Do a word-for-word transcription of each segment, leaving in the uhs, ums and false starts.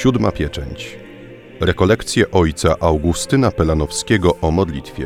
Siódma pieczęć. Rekolekcje ojca Augustyna Pelanowskiego o modlitwie.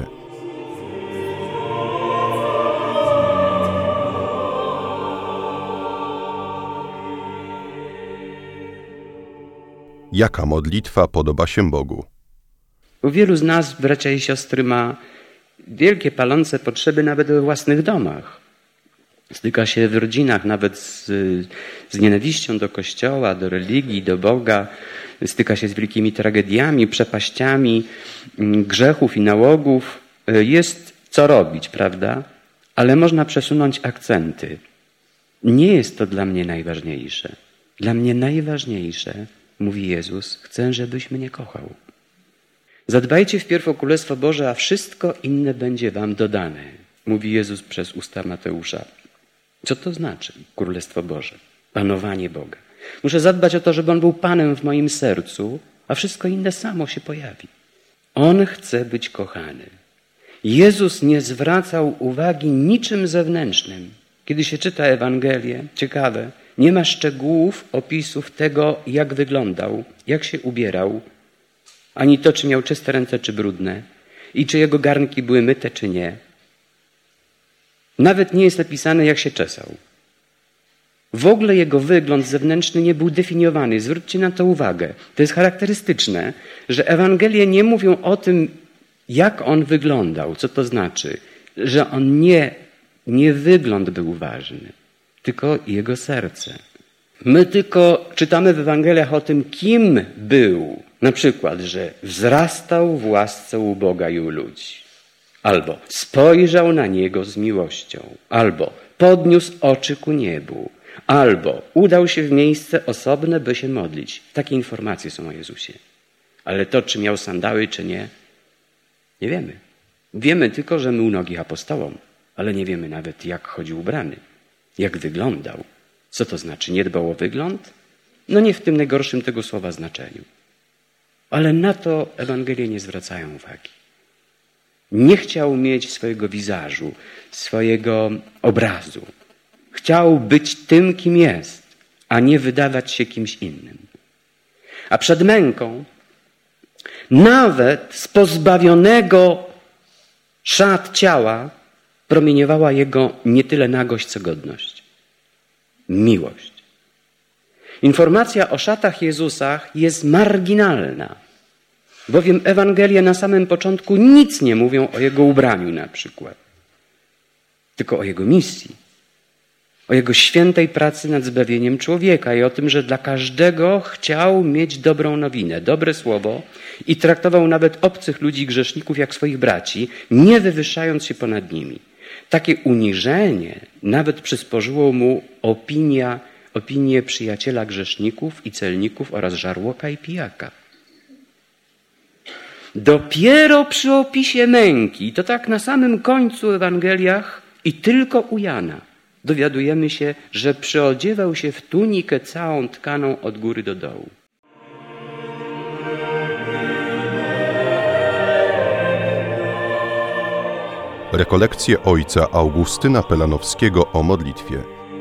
Jaka modlitwa podoba się Bogu? U wielu z nas, bracia i siostry, ma wielkie palące potrzeby nawet we własnych domach. Styka się w rodzinach nawet z, z nienawiścią do Kościoła, do religii, do Boga. Styka się z wielkimi tragediami, przepaściami grzechów i nałogów. Jest co robić, prawda? Ale można przesunąć akcenty. Nie jest to dla mnie najważniejsze. Dla mnie najważniejsze, mówi Jezus, chcę, żebyś mnie kochał. Zadbajcie wpierw o Królestwo Boże, a wszystko inne będzie wam dodane, mówi Jezus przez usta Mateusza. Co to znaczy Królestwo Boże? Panowanie Boga. Muszę zadbać o to, żeby On był Panem w moim sercu, a wszystko inne samo się pojawi. On chce być kochany. Jezus nie zwracał uwagi niczym zewnętrznym. Kiedy się czyta Ewangelię, ciekawe, nie ma szczegółów, opisów tego, jak wyglądał, jak się ubierał, ani to, czy miał czyste ręce, czy brudne, i czy jego garnki były myte, czy nie. Nawet nie jest napisane, jak się czesał. W ogóle jego wygląd zewnętrzny nie był definiowany. Zwróćcie na to uwagę. To jest charakterystyczne, że Ewangelie nie mówią o tym, jak on wyglądał. Co to znaczy? Że on nie, nie wygląd był ważny, tylko jego serce. My tylko czytamy w Ewangeliach o tym, kim był. Na przykład, że wzrastał w łasce u Boga i u ludzi. Albo spojrzał na Niego z miłością. Albo podniósł oczy ku niebu. Albo udał się w miejsce osobne, by się modlić. Takie informacje są o Jezusie. Ale to, czy miał sandały, czy nie, nie wiemy. Wiemy tylko, że mył nogi apostołom, ale nie wiemy nawet, jak chodził ubrany, jak wyglądał. Co to znaczy? Nie dbał o wygląd? No nie w tym najgorszym tego słowa znaczeniu. Ale na to Ewangelie nie zwracają uwagi. Nie chciał mieć swojego wizażu, swojego obrazu. Chciał być tym, kim jest, a nie wydawać się kimś innym. A przed męką, nawet z pozbawionego szat ciała, promieniowała jego nie tyle nagość, co godność. Miłość. Informacja o szatach Jezusa jest marginalna, bowiem Ewangelie na samym początku nic nie mówią o Jego ubraniu na przykład, tylko o Jego misji, o Jego świętej pracy nad zbawieniem człowieka i o tym, że dla każdego chciał mieć dobrą nowinę, dobre słowo i traktował nawet obcych ludzi, grzeszników jak swoich braci, nie wywyższając się ponad nimi. Takie uniżenie nawet przysporzyło mu opinia, opinię przyjaciela grzeszników i celników oraz żarłoka i pijaka. Dopiero przy opisie męki, to tak na samym końcu Ewangeliach i tylko u Jana, dowiadujemy się, że przyodziewał się w tunikę całą tkaną od góry do dołu. Rekolekcje ojca Augustyna Pelanowskiego o modlitwie.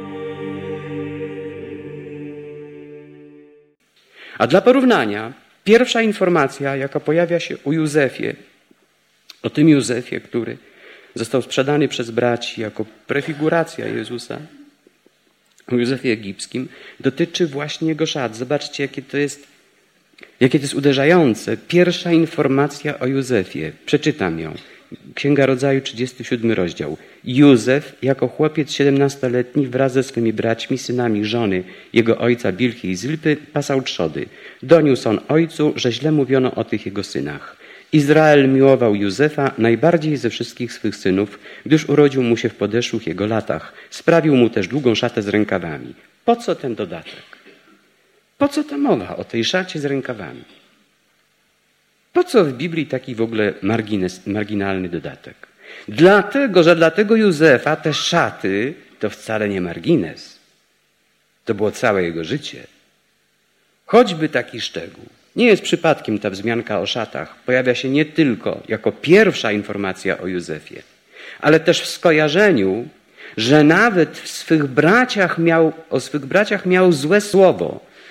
A dla porównania, pierwsza informacja, jaka pojawia się u Józefie, o tym Józefie, który został sprzedany przez braci jako prefiguracja Jezusa, o Józefie Egipskim, dotyczy właśnie jego szat. Zobaczcie, jakie to jest, jakie to jest uderzające. Pierwsza informacja o Józefie. Przeczytam ją. Księga Rodzaju, trzydziesty siódmy rozdział. Józef, jako chłopiec siedemnastoletni, wraz ze swymi braćmi, synami żony jego ojca Bilchy i Zilpy, pasał trzody. Doniósł on ojcu, że źle mówiono o tych jego synach. Izrael miłował Józefa najbardziej ze wszystkich swych synów, gdyż urodził mu się w podeszłych jego latach. Sprawił mu też długą szatę z rękawami. Po co ten dodatek? Po co ta mowa o tej szacie z rękawami? Po co w Biblii taki w ogóle margines, marginalny dodatek? Dlatego, że dla tego Józefa te szaty to wcale nie margines. To było całe jego życie. Choćby taki szczegół. Nie jest przypadkiem ta wzmianka o szatach. Pojawia się nie tylko jako pierwsza informacja o Józefie, ale też w skojarzeniu, że nawet w swych braciach miał, o swych braciach miał złe słowo.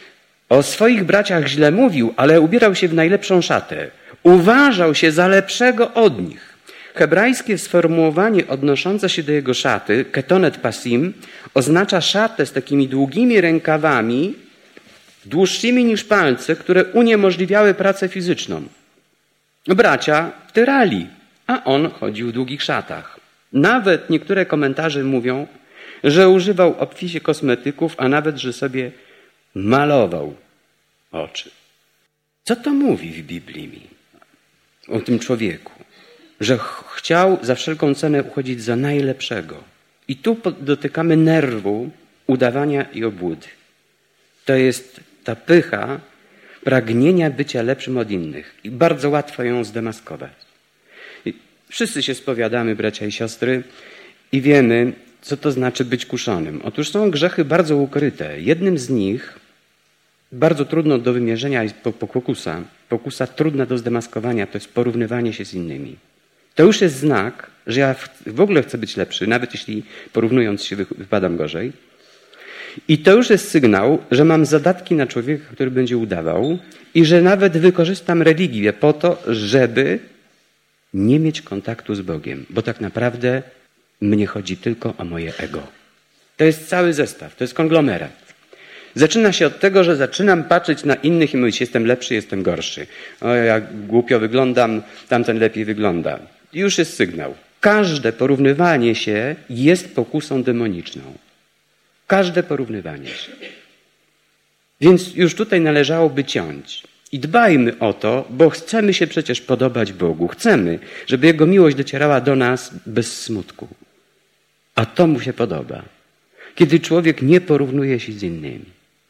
O swoich braciach źle mówił, ale ubierał się w najlepszą szatę. Uważał się za lepszego od nich. Hebrajskie sformułowanie odnoszące się do jego szaty, ketonet pasim, oznacza szatę z takimi długimi rękawami, dłuższymi niż palce, które uniemożliwiały pracę fizyczną. Bracia tyrali, a on chodził w długich szatach. Nawet niektóre komentarze mówią, że używał obficie kosmetyków, a nawet, że sobie malował oczy. Co to mówi w Biblii o tym człowieku? Że ch- chciał za wszelką cenę uchodzić za najlepszego. I tu dotykamy nerwu udawania i obłudy. To jest ta pycha pragnienia bycia lepszym od innych. I bardzo łatwo ją zdemaskować. I wszyscy się spowiadamy, bracia i siostry, i wiemy, co to znaczy być kuszonym. Otóż są grzechy bardzo ukryte. Jednym z nich, bardzo trudno do wymierzenia, jest pokusa. Pokusa trudna do zdemaskowania, to jest porównywanie się z innymi. To już jest znak, że ja w ogóle chcę być lepszy, nawet jeśli porównując się wypadam gorzej. I to już jest sygnał, że mam zadatki na człowieka, który będzie udawał i że nawet wykorzystam religię po to, żeby nie mieć kontaktu z Bogiem, bo tak naprawdę mnie chodzi tylko o moje ego. To jest cały zestaw, to jest konglomerat. Zaczyna się od tego, że zaczynam patrzeć na innych i mówić, jestem lepszy, jestem gorszy. O, jak głupio wyglądam, tamten lepiej wygląda. I już jest sygnał. Każde porównywanie się jest pokusą demoniczną. Każde porównywanie się. Więc już tutaj należałoby ciąć. I dbajmy o to, bo chcemy się przecież podobać Bogu. Chcemy, żeby Jego miłość docierała do nas bez smutku. A to mu się podoba. Kiedy człowiek nie porównuje się z innymi.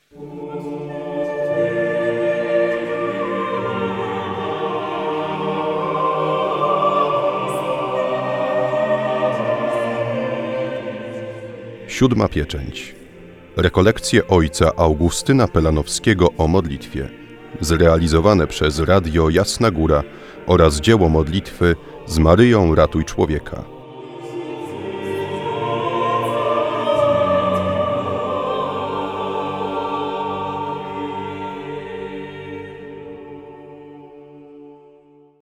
Siódma pieczęć. Rekolekcje ojca Augustyna Pelanowskiego o modlitwie, zrealizowane przez Radio Jasna Góra oraz dzieło modlitwy z Maryją Ratuj Człowieka.